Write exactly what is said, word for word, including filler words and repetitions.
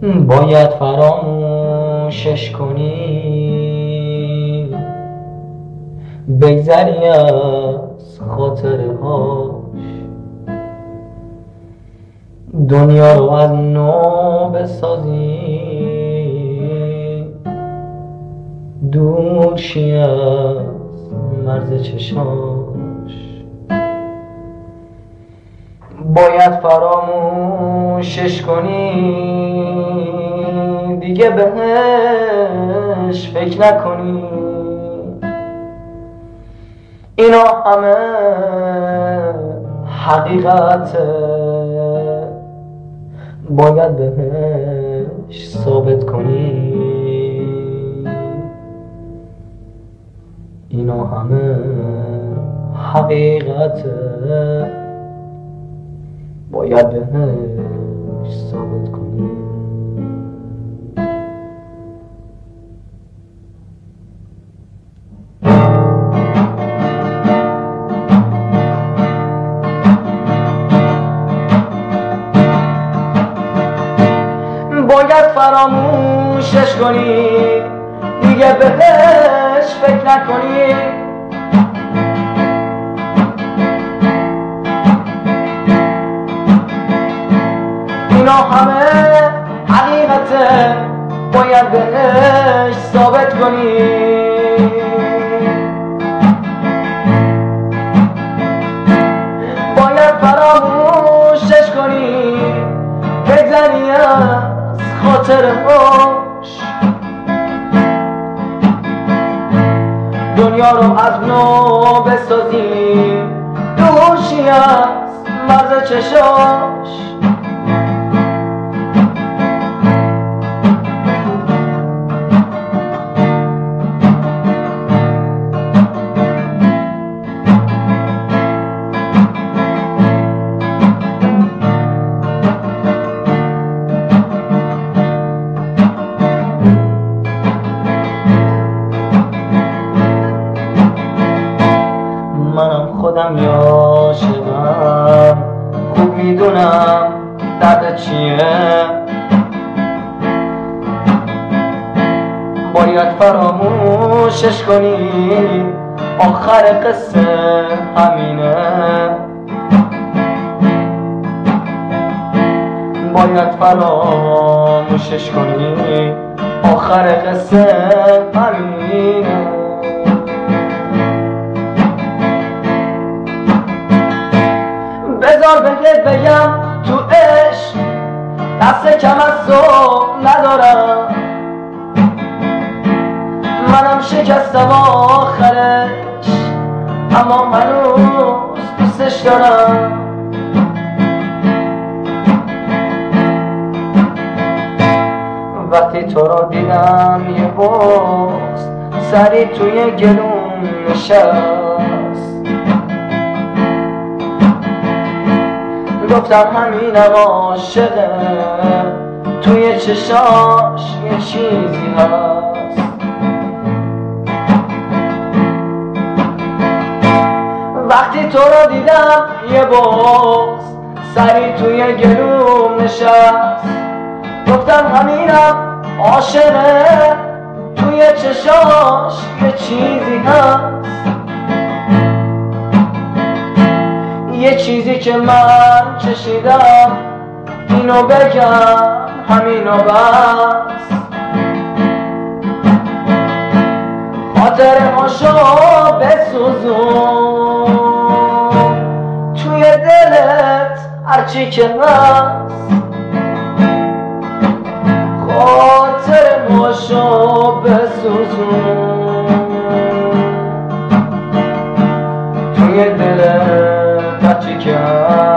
باید فراموشش کنی، بگذری از خاطره هاش، دنیا رو از نو بسازی، دور شی از مرز چشاش. باید فراموشش کنی، دیگه بهش فکر نکنی، اینا همه حقیقته، باید بهش ثابت کنی، اینا همه حقیقته، باید بهش ثابت کنی. باید فراموشش کنی، دیگه بهش فکر نکنی، اینا همه حقیقته، باید بهش ثابت کنی، باید فراموشش کنی، بگذری از خاطره هاش، دنیا رو از نو بسازی، دور شی از مرز چشاش. منم خودم عاشقم، خوب میدونم درد چیه، باید فراموشش کنی، آخر قصه همینه، باید فراموشش کنی، آخر قصه همینه. بذار بهت بگم تو عشق دست کم از تو ندارم، منم شکستم آخرش، اما هنوز دوستش دارم. وقتی تو رو دیدم یه بغض سری توی گلوم نشست، گفتم همینم عاشقه، توی چشاش یه چیزی هست. وقتی تو رو دیدم یه بغض سری توی گلوم نشست، گفتم همینم عاشقه، توی چشاش یه چیزی هست، یه چیزی که من چشیدم، اینو بگم همینو بس. خاطره هاشو بسوزون توی دلت هرچی که هست، خاطره هاشو بسوزون توی دلت هرچی که هست.